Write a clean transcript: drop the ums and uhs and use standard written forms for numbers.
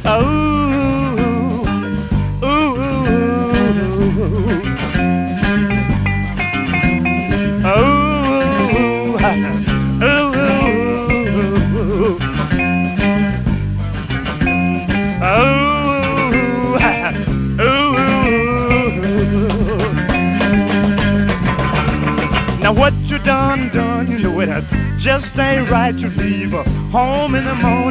Ooh, ooh, ooh, now what you done, you know it just ain't right to leave her home in the morning.